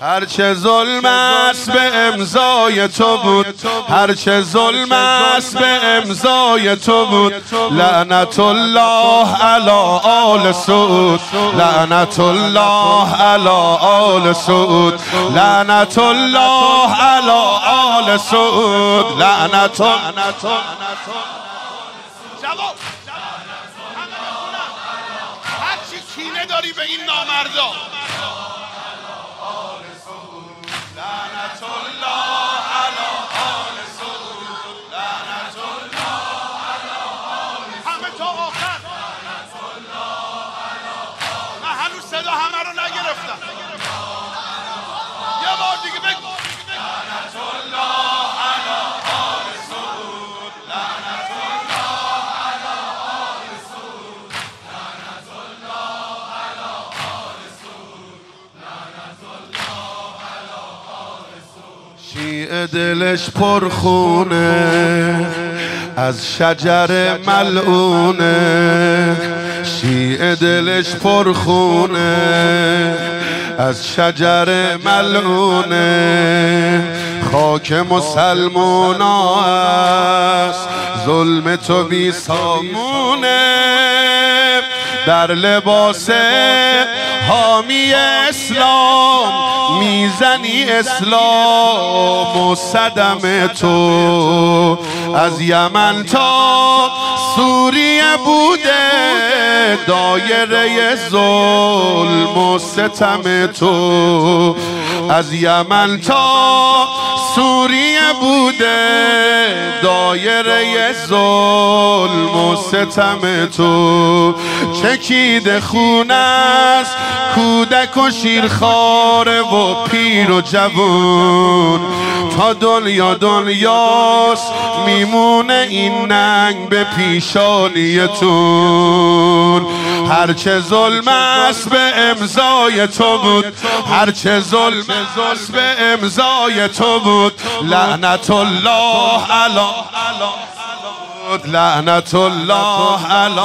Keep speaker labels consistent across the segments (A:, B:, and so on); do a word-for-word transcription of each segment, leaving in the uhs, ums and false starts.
A: هرچه ظلم است به امضای تو بود، هرچه ظلم است به امضای تو بود. لعنت الله علی آل سعود، لعنت الله علی آل سعود، لعنت الله علی آل سعود، لعنت الله.
B: جواب هرچی کینه داری به این نامردا،
A: لعنت الله علی آل سعود، لعنت الله علی آل سعود،
B: همه تا آخر. من هنوز صدا همه رو نگرفتم. یه بار دیگه بگو.
A: لعنت الله علی آل سعود، لعنت الله علی آل سعود، لعنت الله علی آل سعود، لعنت الله علی آل سعود. شیعه دلش پرخونه از شجر ملعونه، شیعه دلش پرخونه از شجر ملعونه. خاک مسلمونا است ظلم تو بی سامونه، در لباس حامی اسلام میزنی اسلام و صدم تو. از یمن تا سوریه بوده دایره ظلم و ستم تو، از یمن تا سوریه بوده دایره ظلم و ستم تو. چکیده خون است کودک و شیرخواره و پیر و جوون، تا دنیا دنیاست میمونه این ننگ به پیشانیتون. هرچه ظلم است به امضای تو بود، هرچه ظلم است به امضای تو بود. لعنت الله علی لعنت الله علی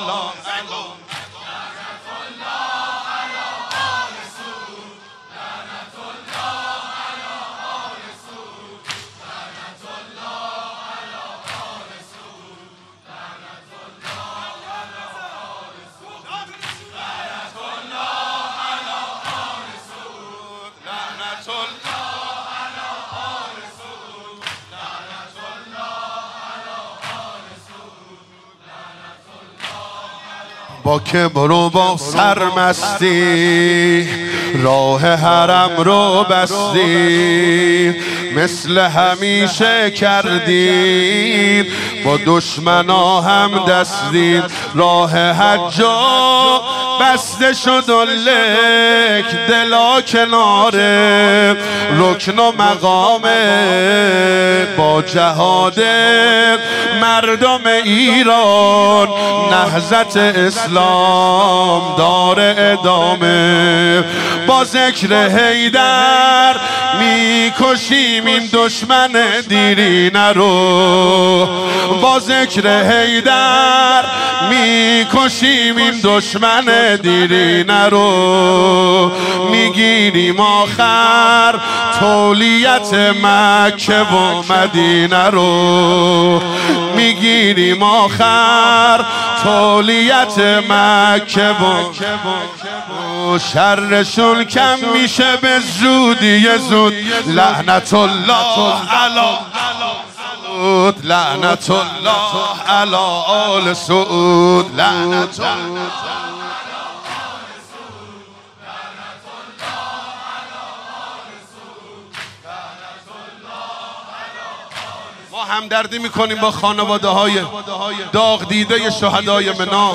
A: با کبر و با سرمستی راه حرم رو بستی، مثل همیشه کردید با دشمنا هم دستید. راه حج بسته شد و لک دلا کناره رکن و مقامه، با جهاد مردم ایران نهضت اسلام دار ادامه. با ذکر حیدر میکشیم این دشمن دیرینه رو، با ذکر حیدر میکشیم این دشمن دیرینه رو. میگیریم آخر تولیت مکه و مدینه رو، میگیریم آخر تولیت مکه و شرشون کم میشه به زودی زود. لعنت الله علی لعنت الله علی آل سعود، لعنت الله. ما همدردی میکنیم با خانواده های داغ دیده شهدای منا.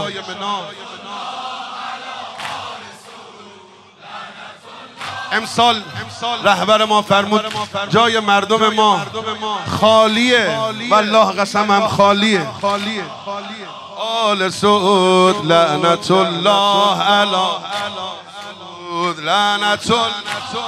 A: امسال رهبر ما فرمود جای مردم ما خالیه، والله قسمم خالیه. آل سعود لعنت الله علی سعود، لعنت الله.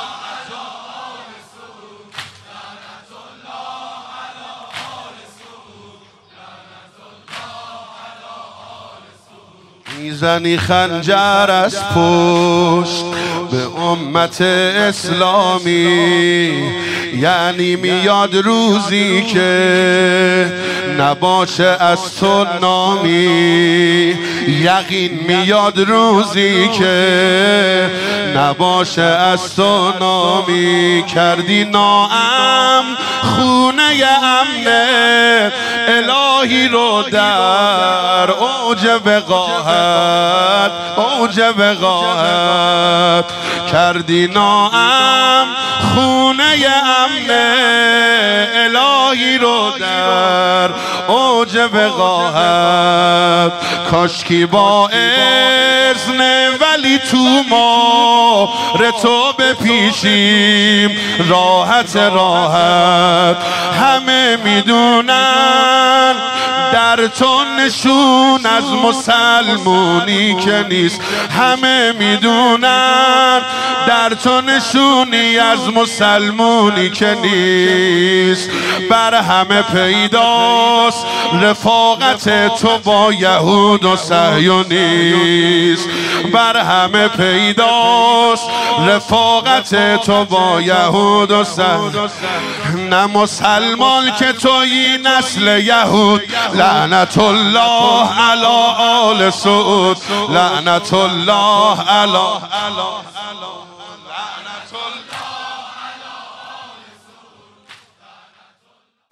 A: میزنی خنجر از پشت به امت اسلامی. یعنی میاد روزی که نباشه از تو نامی، یقین میاد روزی که نباشه از تو نامی. کردی ناام خونه امنه الهی رو در اوج وقاحت، اوج وقاحت. کردی ناام خونه امنه الهی رو در اوج وقاحت. کاشکی با اذن ولی تو ما تو بپیشیم راحت راحت. همه میدونن در تو نشون از مسلمونی که نیست، همه میدونن در تو نشونی از مسلمونی که نیست. بر همه پیداست رفاقت تو با یهود و صهیونیست، بر همه پیداست رفاقت تو با یهود و صهیونیست. نه مسلمان که تویی نسل یهود، لعنت الله علی آل سعود، لعنت الله علی